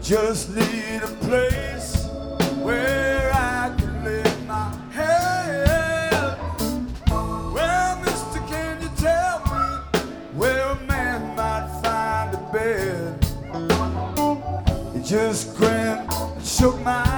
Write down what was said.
Just need a place where I can lay my head. Well, mister, can you tell me where a man might find a bed? He just grinned and shook my